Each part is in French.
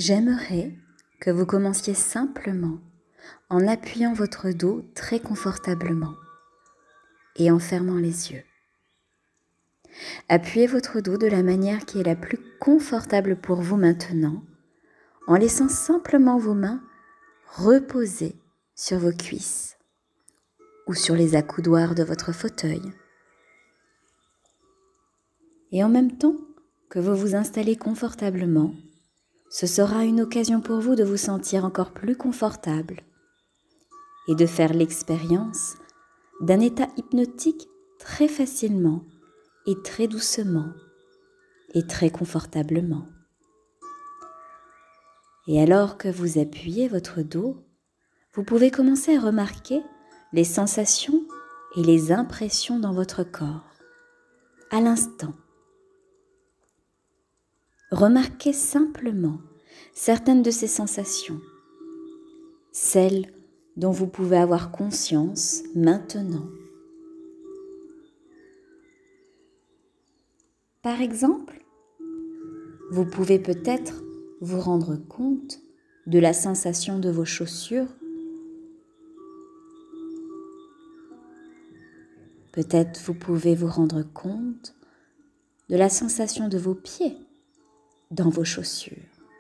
J'aimerais que vous commenciez simplement en appuyant votre dos très confortablement et en fermant les yeux. Appuyez votre dos de la manière qui est la plus confortable pour vous maintenant, en laissant simplement vos mains reposer sur vos cuisses ou sur les accoudoirs de votre fauteuil. Et en même temps que vous vous installez confortablement, ce sera une occasion pour vous de vous sentir encore plus confortable et de faire l'expérience d'un état hypnotique très facilement et très doucement et très confortablement. Et alors que vous appuyez votre dos, vous pouvez commencer à remarquer les sensations et les impressions dans votre corps, à l'instant. Remarquez simplement certaines de ces sensations, celles dont vous pouvez avoir conscience maintenant. Par exemple, vous pouvez peut-être vous rendre compte de la sensation de vos chaussures. Peut-être vous pouvez vous rendre compte de la sensation de vos pieds dans vos chaussures.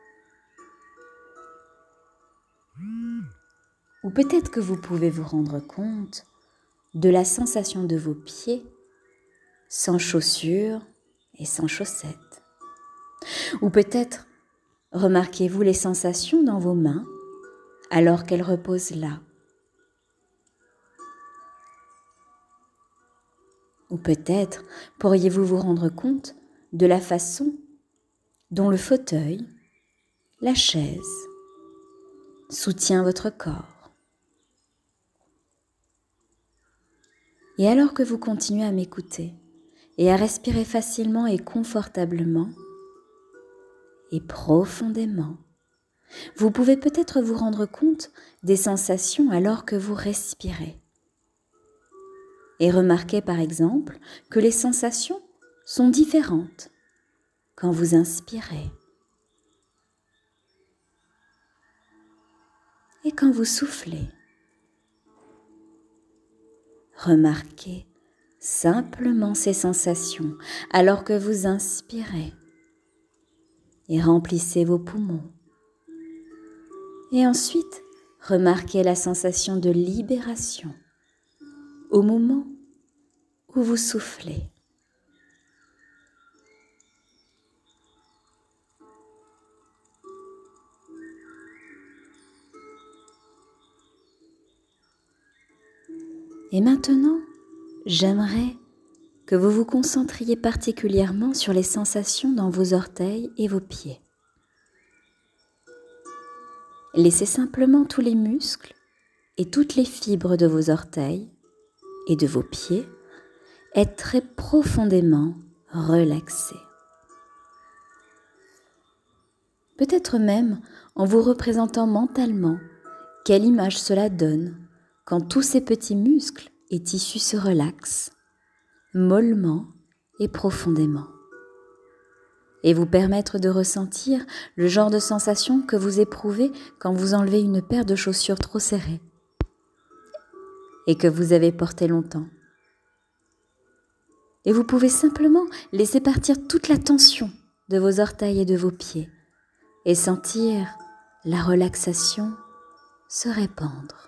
Ou peut-être que vous pouvez vous rendre compte de la sensation de vos pieds sans chaussures et sans chaussettes. Ou peut-être remarquez-vous les sensations dans vos mains alors qu'elles reposent là. Ou peut-être pourriez-vous vous rendre compte de la façon dont le fauteuil, la chaise, soutient votre corps. Et alors que vous continuez à m'écouter et à respirer facilement et confortablement et profondément, vous pouvez peut-être vous rendre compte des sensations alors que vous respirez. Et remarquez par exemple que les sensations sont différentes quand vous inspirez et quand vous soufflez. Remarquez simplement ces sensations alors que vous inspirez et remplissez vos poumons. Et ensuite, remarquez la sensation de libération au moment où vous soufflez. Et maintenant, j'aimerais que vous vous concentriez particulièrement sur les sensations dans vos orteils et vos pieds. Laissez simplement tous les muscles et toutes les fibres de vos orteils et de vos pieds être très profondément relaxés. Peut-être même en vous représentant mentalement quelle image cela donne quand tous ces petits muscles et tissus se relaxent, mollement et profondément, et vous permettre de ressentir le genre de sensation que vous éprouvez quand vous enlevez une paire de chaussures trop serrées et que vous avez portée longtemps. Et vous pouvez simplement laisser partir toute la tension de vos orteils et de vos pieds et sentir la relaxation se répandre.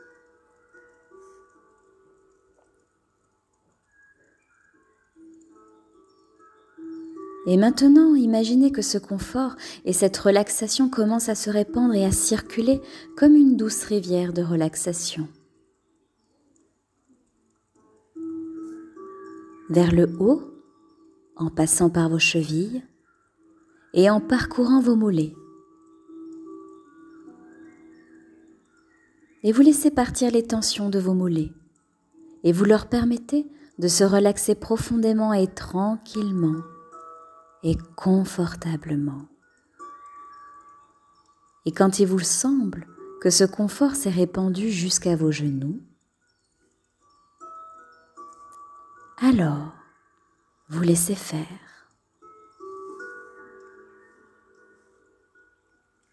Et maintenant, imaginez que ce confort et cette relaxation commencent à se répandre et à circuler comme une douce rivière de relaxation. Vers le haut, en passant par vos chevilles et en parcourant vos mollets. Et vous laissez partir les tensions de vos mollets et vous leur permettez de se relaxer profondément et tranquillement et confortablement. Et quand il vous semble que ce confort s'est répandu jusqu'à vos genoux, alors vous laissez faire.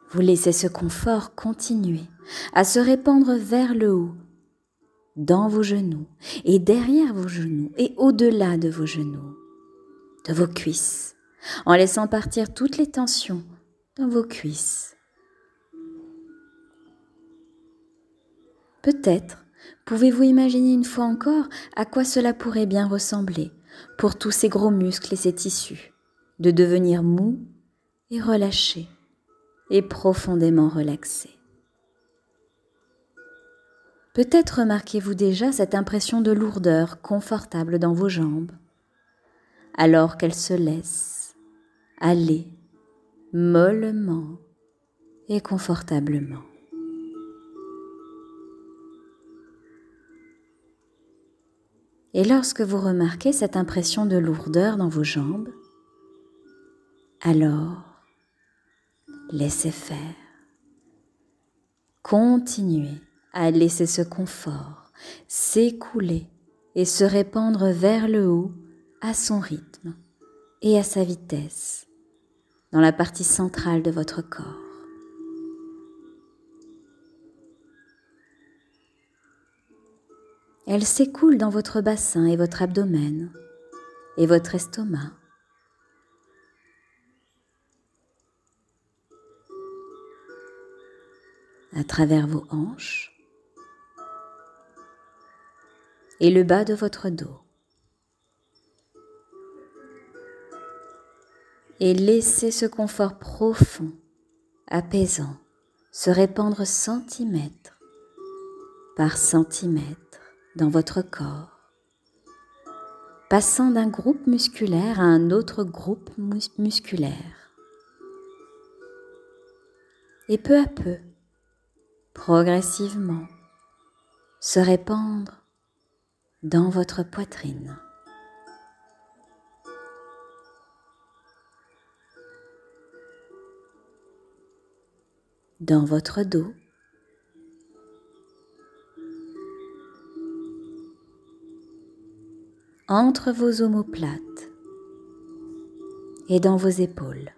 Vous laissez ce confort continuer à se répandre vers le haut, dans vos genoux et derrière vos genoux et au-delà de vos genoux, de vos cuisses, en laissant partir toutes les tensions dans vos cuisses. Peut-être pouvez-vous imaginer une fois encore à quoi cela pourrait bien ressembler pour tous ces gros muscles et ces tissus, de devenir mous et relâchés et profondément relaxés. Peut-être remarquez-vous déjà cette impression de lourdeur confortable dans vos jambes, alors qu'elles se laissent aller mollement et confortablement. Et lorsque vous remarquez cette impression de lourdeur dans vos jambes, alors laissez faire. Continuez à laisser ce confort s'écouler et se répandre vers le haut à son rythme et à sa vitesse dans la partie centrale de votre corps. Elle s'écoule dans votre bassin et votre abdomen et votre estomac. À travers vos hanches et le bas de votre dos. Et laissez ce confort profond, apaisant, se répandre centimètre par centimètre dans votre corps, passant d'un groupe musculaire à un autre groupe musculaire. Et peu à peu, progressivement, se répandre dans votre poitrine. Dans votre dos, entre vos omoplates et dans vos épaules.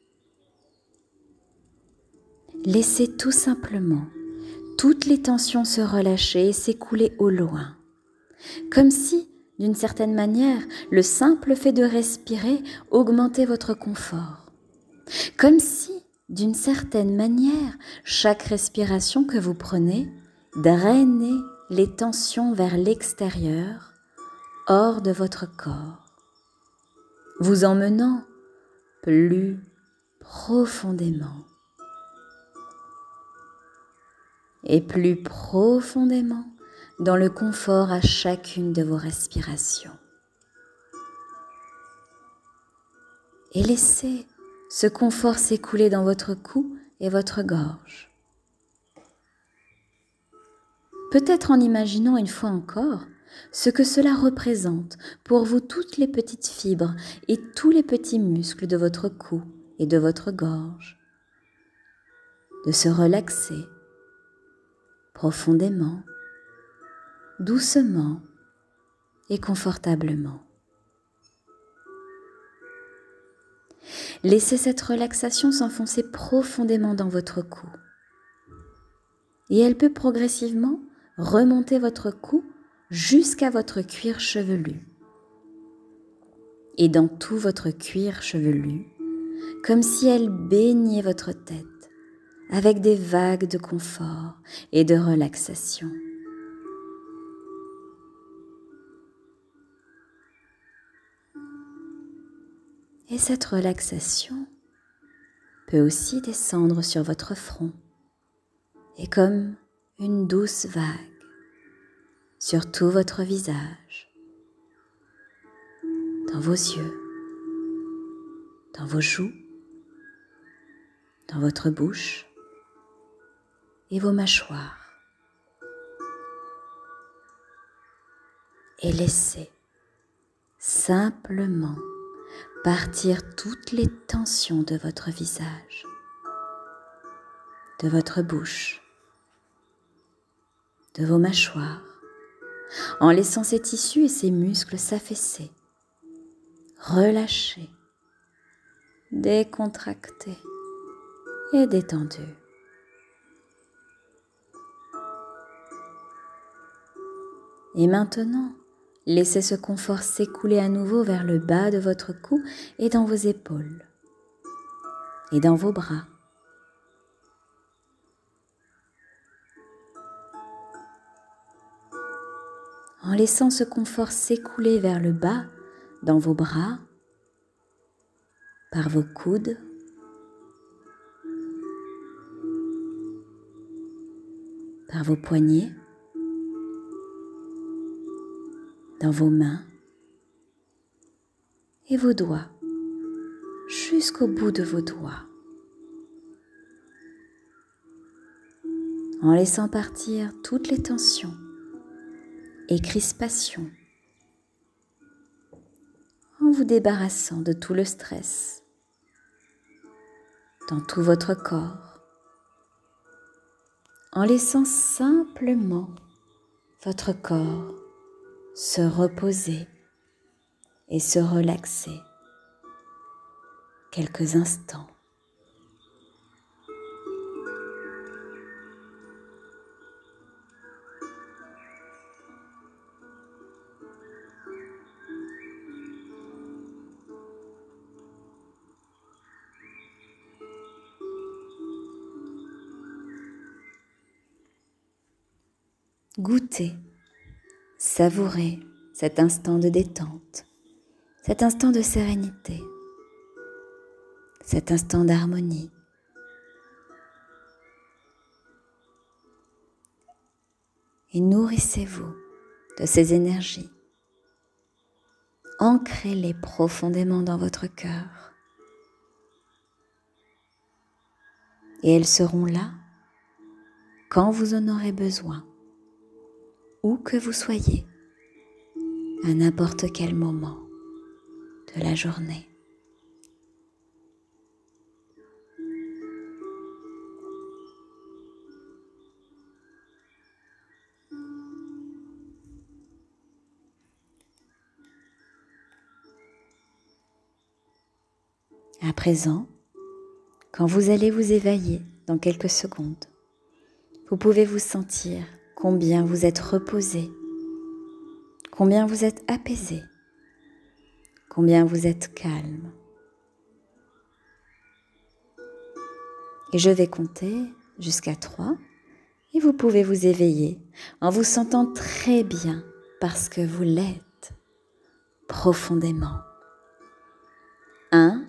Laissez tout simplement toutes les tensions se relâcher et s'écouler au loin, comme si, d'une certaine manière, le simple fait de respirer augmentait votre confort, comme si, d'une certaine manière, chaque respiration que vous prenez drainait les tensions vers l'extérieur, hors de votre corps, vous emmenant plus profondément et plus profondément dans le confort à chacune de vos respirations. Et laissez ce confort s'écouler dans votre cou et votre gorge. Peut-être en imaginant une fois encore ce que cela représente pour vous toutes les petites fibres et tous les petits muscles de votre cou et de votre gorge, de se relaxer profondément, doucement et confortablement. Laissez cette relaxation s'enfoncer profondément dans votre cou et elle peut progressivement remonter votre cou jusqu'à votre cuir chevelu et dans tout votre cuir chevelu, comme si elle baignait votre tête avec des vagues de confort et de relaxation. Et cette relaxation peut aussi descendre sur votre front et comme une douce vague sur tout votre visage, dans vos yeux, dans vos joues, dans votre bouche et vos mâchoires. Et laissez simplement partir toutes les tensions de votre visage, de votre bouche, de vos mâchoires, en laissant ces tissus et ces muscles s'affaisser, relâcher, décontracter et détendu. Et maintenant, laissez ce confort s'écouler à nouveau vers le bas de votre cou et dans vos épaules et dans vos bras. En laissant ce confort s'écouler vers le bas dans vos bras, par vos coudes, par vos poignets, dans vos mains et vos doigts, jusqu'au bout de vos doigts. En laissant partir toutes les tensions et crispations, en vous débarrassant de tout le stress dans tout votre corps, en laissant simplement votre corps se reposer et se relaxer quelques instants. Goûtez, savourez cet instant de détente, cet instant de sérénité, cet instant d'harmonie. Et nourrissez-vous de ces énergies. Ancrez-les profondément dans votre cœur. Et elles seront là quand vous en aurez besoin, où que vous soyez, à n'importe quel moment de la journée. À présent, quand vous allez vous éveiller dans quelques secondes, vous pouvez vous sentir combien vous êtes reposé, combien vous êtes apaisé, combien vous êtes calme. Et je vais compter jusqu'à 3 et vous pouvez vous éveiller en vous sentant très bien parce que vous l'êtes profondément. 1,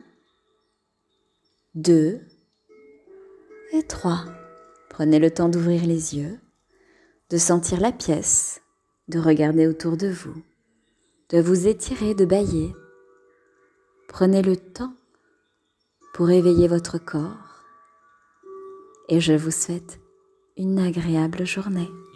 2 et 3. Prenez le temps d'ouvrir les yeux, de sentir la pièce, de regarder autour de vous, de vous étirer, de bâiller. Prenez le temps pour éveiller votre corps et je vous souhaite une agréable journée.